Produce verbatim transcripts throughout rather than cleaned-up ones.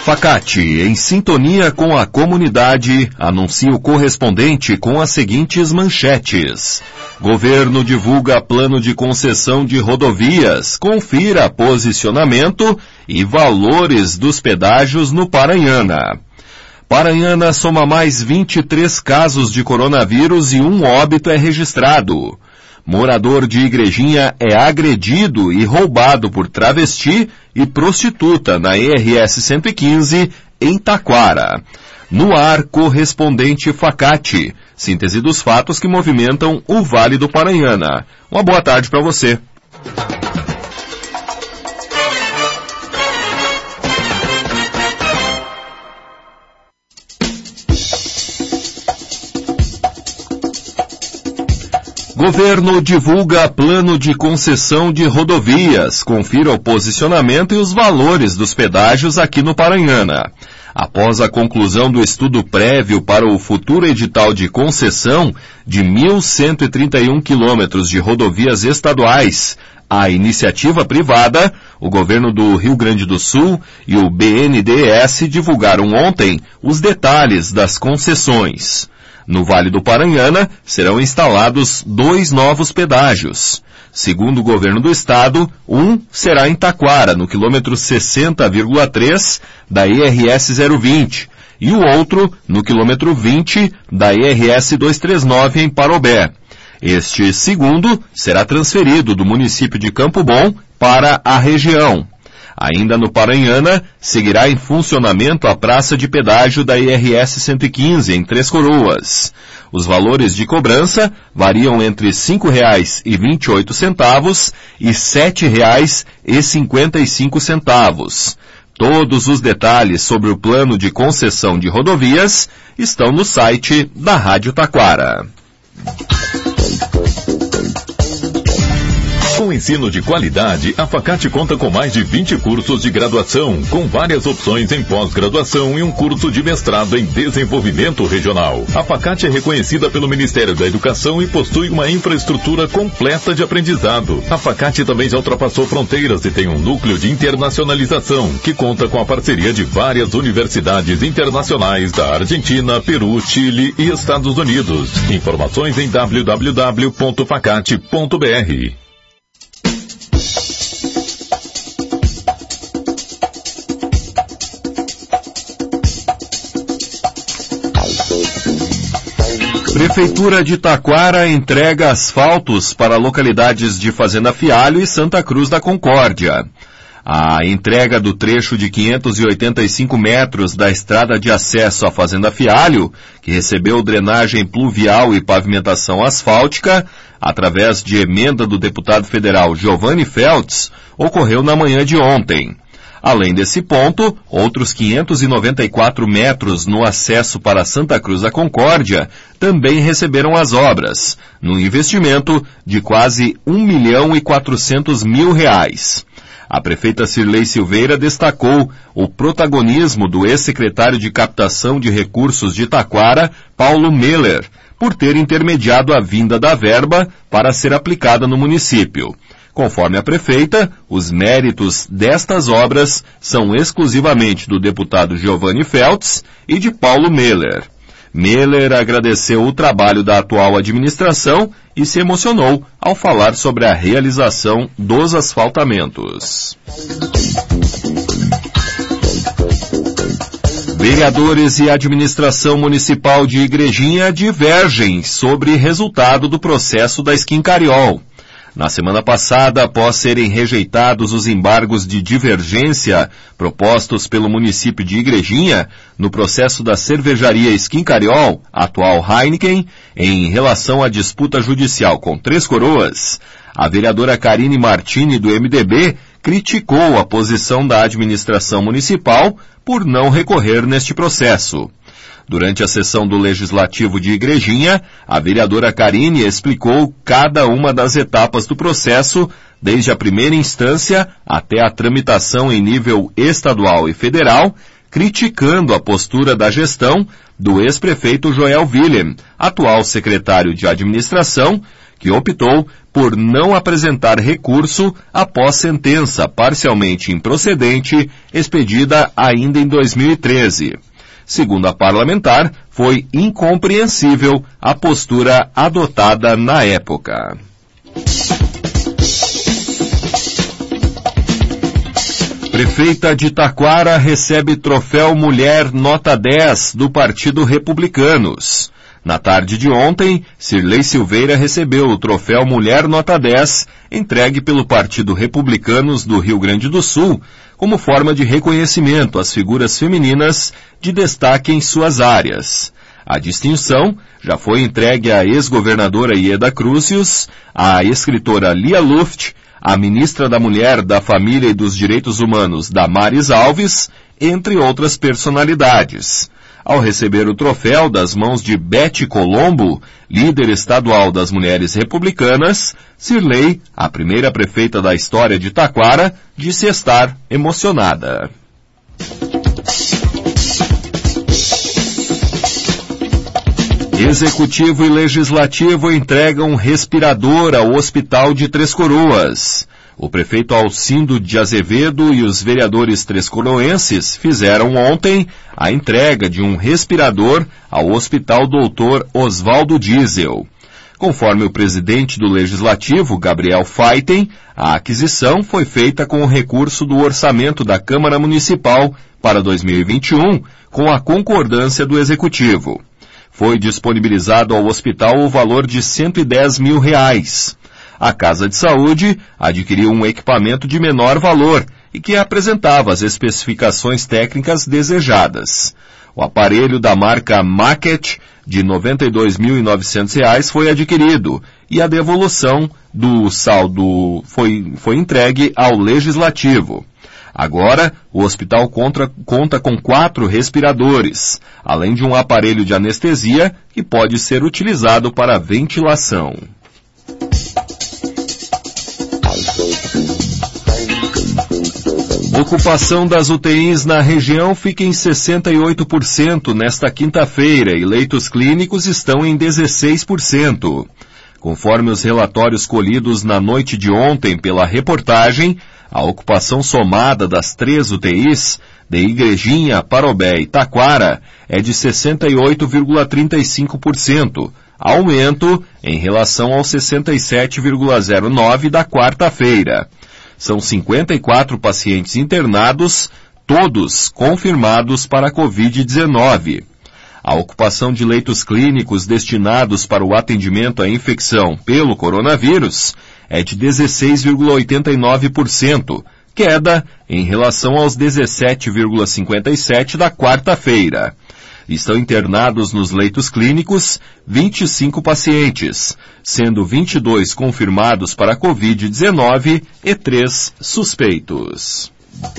Facate, em sintonia com a comunidade, anuncia o correspondente com as seguintes manchetes. Governo divulga plano de concessão de rodovias. Confira posicionamento e valores dos pedágios no Paranhana. Paranhana soma mais vinte e três casos de coronavírus e um óbito é registrado. Morador de Igrejinha é agredido e roubado por travesti e prostituta na E R S cento e quinze, em Taquara. No ar, correspondente Facate, síntese dos fatos que movimentam o Vale do Paranhana. Uma boa tarde para você. Governo divulga plano de concessão de rodovias. Confira o posicionamento e os valores dos pedágios aqui no Paranhana. Após a conclusão do estudo prévio para o futuro edital de concessão de mil cento e trinta e um quilômetros de rodovias estaduais à iniciativa privada, o governo do Rio Grande do Sul e o B N D E S divulgaram ontem os detalhes das concessões. No Vale do Paranhana, serão instalados dois novos pedágios. Segundo o governo do estado, um será em Taquara, no quilômetro sessenta vírgula três da I R S zero vinte, e o outro no quilômetro vinte da I R S duzentos e trinta e nove, em Parobé. Este segundo será transferido do município de Campo Bom para a região. Ainda no Paranhana, seguirá em funcionamento a praça de pedágio da I R S cento e quinze, em Três Coroas. Os valores de cobrança variam entre cinco reais e vinte e oito centavos e sete reais e cinquenta e cinco centavos. Todos os detalhes sobre o plano de concessão de rodovias estão no site da Rádio Taquara. Com ensino de qualidade, a Facate conta com mais de vinte cursos de graduação, com várias opções em pós-graduação e um curso de mestrado em desenvolvimento regional. A Facate é reconhecida pelo Ministério da Educação e possui uma infraestrutura completa de aprendizado. A Facate também já ultrapassou fronteiras e tem um núcleo de internacionalização, que conta com a parceria de várias universidades internacionais da Argentina, Peru, Chile e Estados Unidos. Informações em w w w ponto facate ponto b r. Prefeitura de Taquara entrega asfaltos para localidades de Fazenda Fialho e Santa Cruz da Concórdia. A entrega do trecho de quinhentos e oitenta e cinco metros da estrada de acesso à Fazenda Fialho, que recebeu drenagem pluvial e pavimentação asfáltica, através de emenda do deputado federal Giovanni Feltz, ocorreu na manhã de ontem. Além desse ponto, outros quinhentos e noventa e quatro metros no acesso para Santa Cruz da Concórdia também receberam as obras, num investimento de quase um milhão e quatrocentos mil reais. A prefeita Cirlei Silveira destacou o protagonismo do ex-secretário de Captação de Recursos de Taquara, Paulo Meller, por ter intermediado a vinda da verba para ser aplicada no município. Conforme a prefeita, os méritos destas obras são exclusivamente do deputado Giovanni Feltz e de Paulo Meller. Meller agradeceu o trabalho da atual administração e se emocionou ao falar sobre a realização dos asfaltamentos. Vereadores e administração municipal de Igrejinha divergem sobre resultado do processo da Skincariol. Na semana passada, após serem rejeitados os embargos de divergência propostos pelo município de Igrejinha no processo da cervejaria Skincariol, atual Heineken, em relação à disputa judicial com Três Coroas, a vereadora Karine Martini, do M D B, criticou a posição da administração municipal por não recorrer neste processo. Durante a sessão do Legislativo de Igrejinha, a vereadora Karine explicou cada uma das etapas do processo, desde a primeira instância até a tramitação em nível estadual e federal, criticando a postura da gestão do ex-prefeito Joel Willem, atual secretário de administração, que optou por não apresentar recurso após sentença parcialmente improcedente expedida ainda em dois mil e treze. Segundo a parlamentar, foi incompreensível a postura adotada na época. Prefeita de Taquara recebe troféu Mulher Nota dez do Partido Republicanos. Na tarde de ontem, Cirlei Silveira recebeu o troféu Mulher Nota dez, entregue pelo Partido Republicanos do Rio Grande do Sul, como forma de reconhecimento às figuras femininas de destaque em suas áreas. A distinção já foi entregue à ex-governadora Ieda Cruzius, à escritora Lia Luft, à ministra da Mulher, da Família e dos Direitos Humanos, Damares Alves, entre outras personalidades. Ao receber o troféu das mãos de Bete Colombo, líder estadual das Mulheres Republicanas, Cirlei, a primeira prefeita da história de Taquara, disse estar emocionada. Executivo e Legislativo entregam respirador ao Hospital de Três Coroas. O prefeito Alcindo de Azevedo e os vereadores trescoroenses fizeram ontem a entrega de um respirador ao Hospital doutor Oswaldo Diesel. Conforme o presidente do Legislativo, Gabriel Feiten, a aquisição foi feita com o recurso do orçamento da Câmara Municipal para dois mil e vinte e um, com a concordância do Executivo. Foi disponibilizado ao hospital o valor de cento e dez mil reais. A Casa de Saúde adquiriu um equipamento de menor valor e que apresentava as especificações técnicas desejadas. O aparelho da marca Maquet, de noventa e dois mil e novecentos reais, foi adquirido e a devolução do saldo foi, foi entregue ao Legislativo. Agora, o hospital conta, conta com quatro respiradores, além de um aparelho de anestesia que pode ser utilizado para ventilação. Ocupação das U T Is na região fica em sessenta e oito por cento nesta quinta-feira e leitos clínicos estão em dezesseis por cento. Conforme os relatórios colhidos na noite de ontem pela reportagem, a ocupação somada das três U T Is, de Igrejinha, Parobé e Taquara, é de sessenta e oito vírgula trinta e cinco por cento, aumento em relação aos sessenta e sete vírgula zero nove por cento da quarta-feira. São cinquenta e quatro pacientes internados, todos confirmados para a covid dezenove. A ocupação de leitos clínicos destinados para o atendimento à infecção pelo coronavírus é de dezesseis vírgula oitenta e nove por cento, queda em relação aos dezessete vírgula cinquenta e sete por cento da quarta-feira. Estão internados nos leitos clínicos vinte e cinco pacientes, sendo vinte e dois confirmados para a covid dezenove e três suspeitos.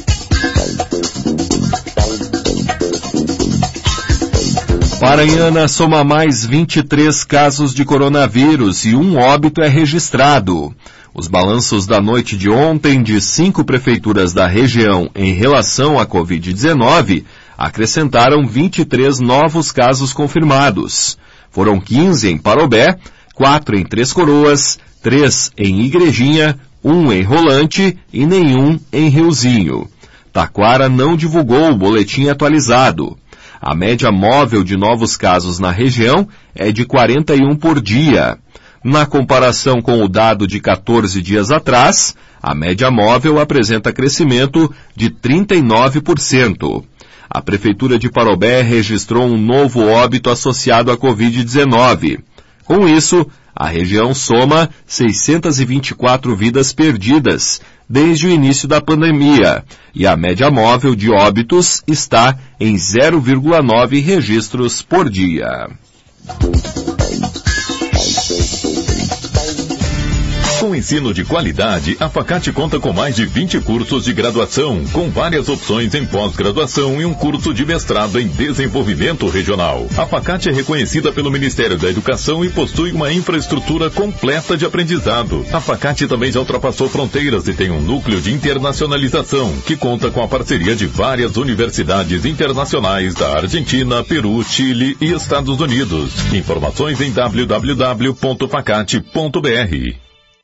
Paranhana soma mais vinte e três casos de coronavírus e um óbito é registrado. Os balanços da noite de ontem de cinco prefeituras da região em relação à covid dezenove acrescentaram vinte e três novos casos confirmados. Foram quinze em Parobé, quatro em Três Coroas, três em Igrejinha, um em Rolante e nenhum em Riozinho. Taquara não divulgou o boletim atualizado. A média móvel de novos casos na região é de quarenta e um por dia. Na comparação com o dado de quatorze dias atrás, a média móvel apresenta crescimento de trinta e nove por cento. A Prefeitura de Parobé registrou um novo óbito associado à covid dezenove. Com isso, a região soma seiscentas e vinte e quatro vidas perdidas desde o início da pandemia, e a média móvel de óbitos está em zero vírgula nove registros por dia. Com ensino de qualidade, a Facate conta com mais de vinte cursos de graduação, com várias opções em pós-graduação e um curso de mestrado em desenvolvimento regional. A Facate é reconhecida pelo Ministério da Educação e possui uma infraestrutura completa de aprendizado. A Facate também já ultrapassou fronteiras e tem um núcleo de internacionalização, que conta com a parceria de várias universidades internacionais da Argentina, Peru, Chile e Estados Unidos. Informações em w w w ponto facate ponto b r.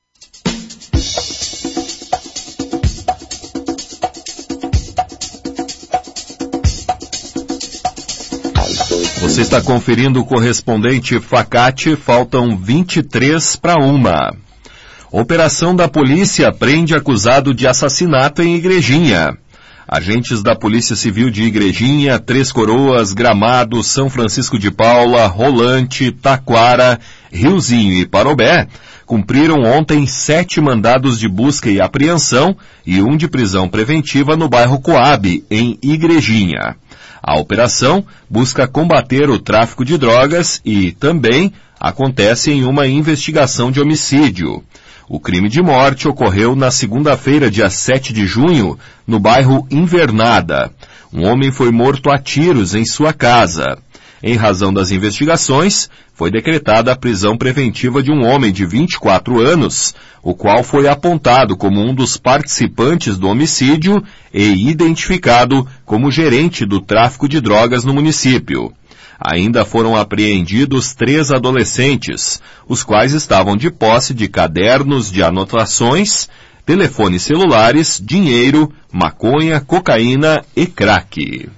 Você está conferindo o correspondente Facate, faltam vinte e três para uma. Operação da polícia prende acusado de assassinato em Igrejinha. Agentes da Polícia Civil de Igrejinha, Três Coroas, Gramado, São Francisco de Paula, Rolante, Taquara, Riozinho e Parobé cumpriram ontem sete mandados de busca e apreensão e um de prisão preventiva no bairro Coab, em Igrejinha. A operação busca combater o tráfico de drogas e também acontece em uma investigação de homicídio. O crime de morte ocorreu na segunda-feira, dia sete de junho, no bairro Invernada. Um homem foi morto a tiros em sua casa. Em razão das investigações, foi decretada a prisão preventiva de um homem de vinte e quatro anos, o qual foi apontado como um dos participantes do homicídio e identificado como gerente do tráfico de drogas no município. Ainda foram apreendidos três adolescentes, os quais estavam de posse de cadernos de anotações, telefones celulares, dinheiro, maconha, cocaína e crack.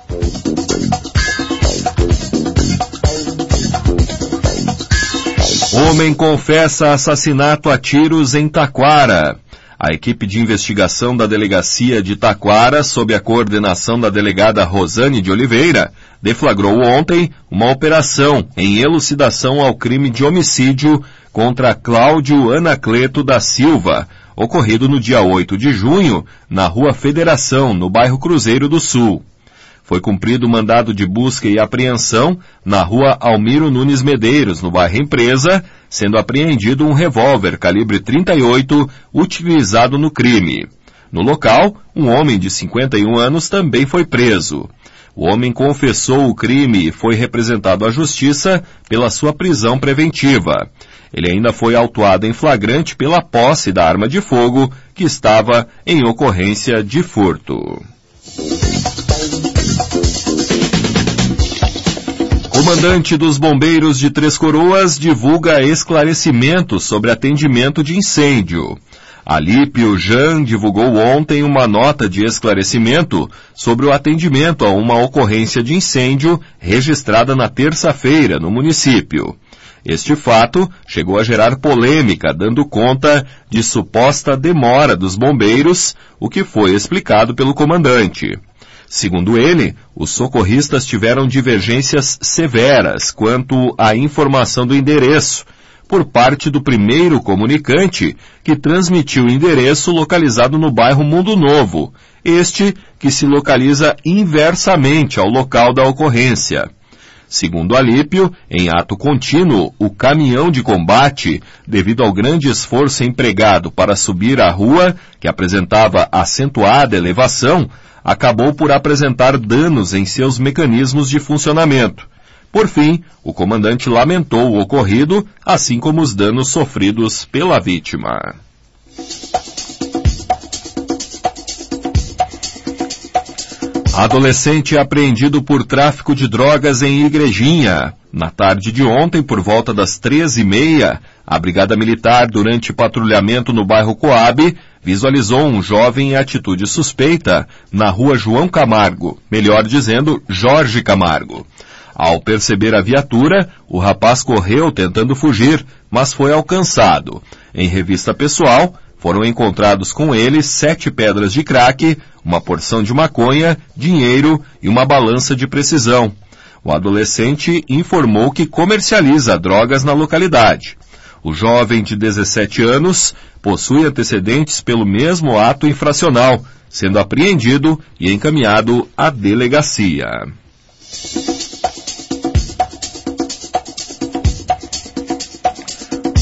Homem confessa assassinato a tiros em Taquara. A equipe de investigação da delegacia de Taquara, sob a coordenação da delegada Rosane de Oliveira, deflagrou ontem uma operação em elucidação ao crime de homicídio contra Cláudio Anacleto da Silva, ocorrido no dia oito de junho, na Rua Federação, no bairro Cruzeiro do Sul. Foi cumprido o mandado de busca e apreensão na Rua Almiro Nunes Medeiros, no bairro Empresa, sendo apreendido um revólver calibre trinta e oito utilizado no crime. No local, um homem de cinquenta e um anos também foi preso. O homem confessou o crime e foi representado à justiça pela sua prisão preventiva. Ele ainda foi autuado em flagrante pela posse da arma de fogo que estava em ocorrência de furto. Comandante dos Bombeiros de Três Coroas divulga esclarecimentos sobre atendimento de incêndio. Alípio Jan divulgou ontem uma nota de esclarecimento sobre o atendimento a uma ocorrência de incêndio registrada na terça-feira no município. Este fato chegou a gerar polêmica, dando conta de suposta demora dos bombeiros, o que foi explicado pelo comandante. Segundo ele, os socorristas tiveram divergências severas quanto à informação do endereço, por parte do primeiro comunicante, que transmitiu o endereço localizado no bairro Mundo Novo, este que se localiza inversamente ao local da ocorrência. Segundo Alípio, em ato contínuo, o caminhão de combate, devido ao grande esforço empregado para subir a rua, que apresentava acentuada elevação, acabou por apresentar danos em seus mecanismos de funcionamento. Por fim, o comandante lamentou o ocorrido, assim como os danos sofridos pela vítima. Adolescente apreendido por tráfico de drogas em Igrejinha. Na tarde de ontem, por volta das treze e meia, a Brigada Militar, durante patrulhamento no bairro Coab, visualizou um jovem em atitude suspeita na rua João Camargo, melhor dizendo, Jorge Camargo. Ao perceber a viatura, o rapaz correu tentando fugir, mas foi alcançado. Em revista pessoal, foram encontrados com ele sete pedras de crack, uma porção de maconha, dinheiro e uma balança de precisão. O adolescente informou que comercializa drogas na localidade. O jovem de dezessete anos possui antecedentes pelo mesmo ato infracional, sendo apreendido e encaminhado à delegacia.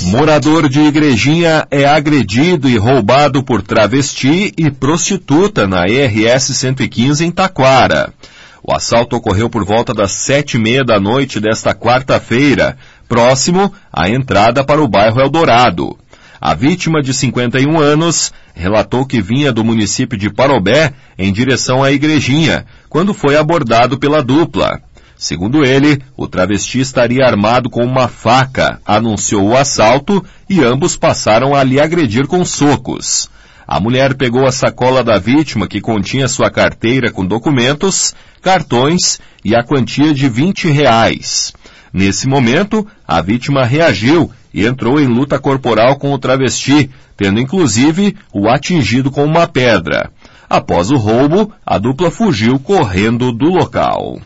Morador de Igrejinha é agredido e roubado por travesti e prostituta na R S cento e quinze em Taquara. O assalto ocorreu por volta das sete e meia da noite desta quarta-feira, próximo à entrada para o bairro Eldorado. A vítima, de cinquenta e um anos, relatou que vinha do município de Parobé em direção à Igrejinha, quando foi abordado pela dupla. Segundo ele, o travesti estaria armado com uma faca, anunciou o assalto e ambos passaram a lhe agredir com socos. A mulher pegou a sacola da vítima, que continha sua carteira com documentos, cartões e a quantia de vinte reais. Nesse momento, a vítima reagiu e entrou em luta corporal com o travesti, tendo inclusive o atingido com uma pedra. Após o roubo, a dupla fugiu correndo do local.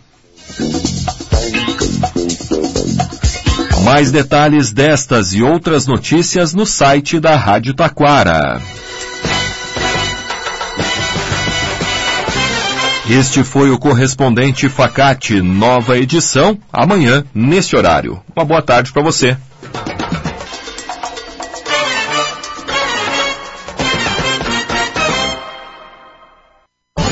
Mais detalhes destas e outras notícias no site da Rádio Taquara. Este foi o Correspondente Facate, nova edição, amanhã, nesse horário. Uma boa tarde para você.